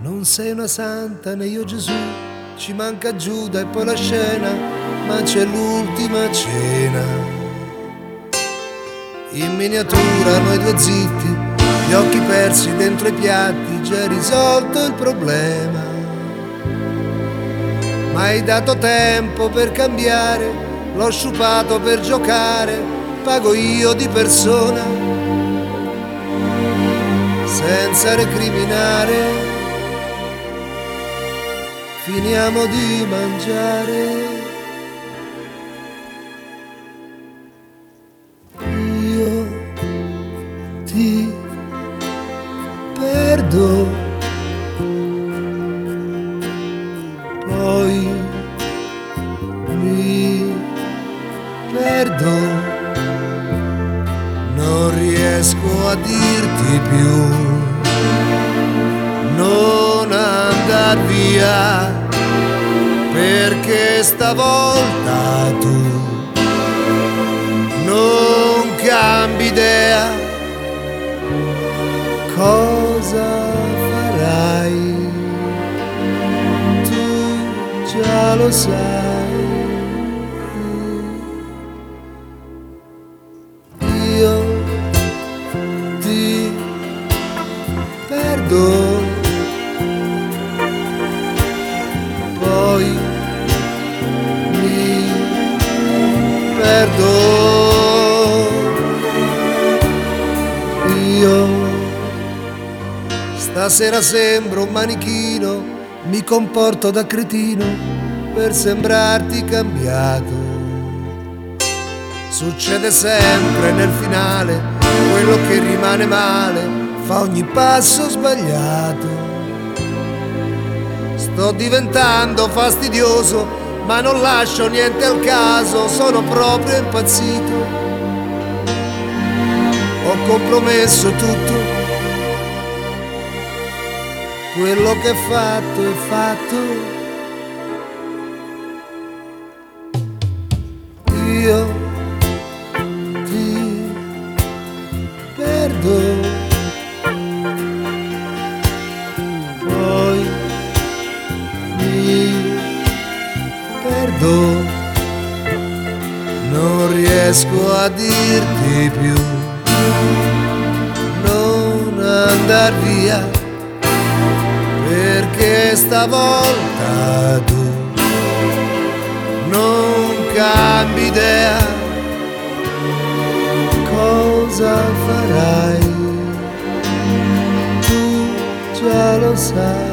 Non sei una santa né io Gesù, ci manca Giuda e poi la scena, ma c'è l'ultima cena. In miniatura noi due zitti, gli occhi persi dentro i piatti, già risolto il problema. Ma hai dato tempo per cambiare, l'ho sciupato per giocare, pago io di persona, senza recriminare. Finiamo di mangiare. Io ti perdo, poi mi perdo, non riesco a dirti più. Non andar via, perché stavolta tu non cambi idea. Cosa farai? Tu già lo sai. Io ti perdo, poi mi perdo. Io stasera sembro un manichino, mi comporto da cretino per sembrarti cambiato. Succede sempre nel finale, quello che rimane male fa ogni passo sbagliato. Sto diventando fastidioso, ma non lascio niente al caso, sono proprio impazzito. Ho compromesso tutto, quello che è fatto. Io ti perdo, poi perdo, non riesco a dirti più. Non andar via, perché stavolta tu non cambi idea. Cosa farai? Tu già lo sai.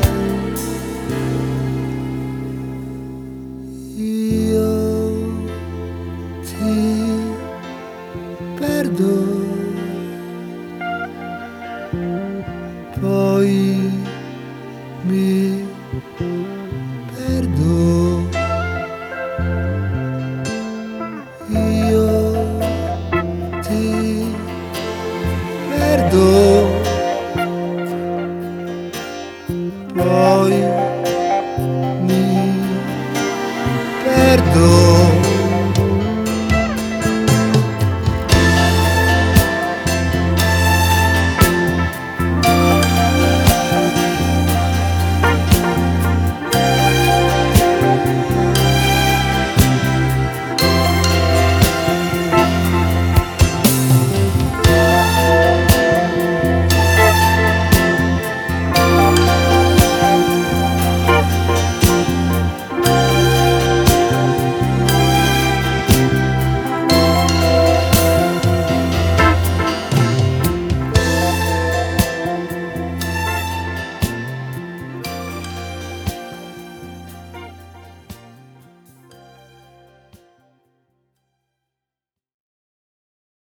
Perdo, poi mi perdo. Io ti perdo.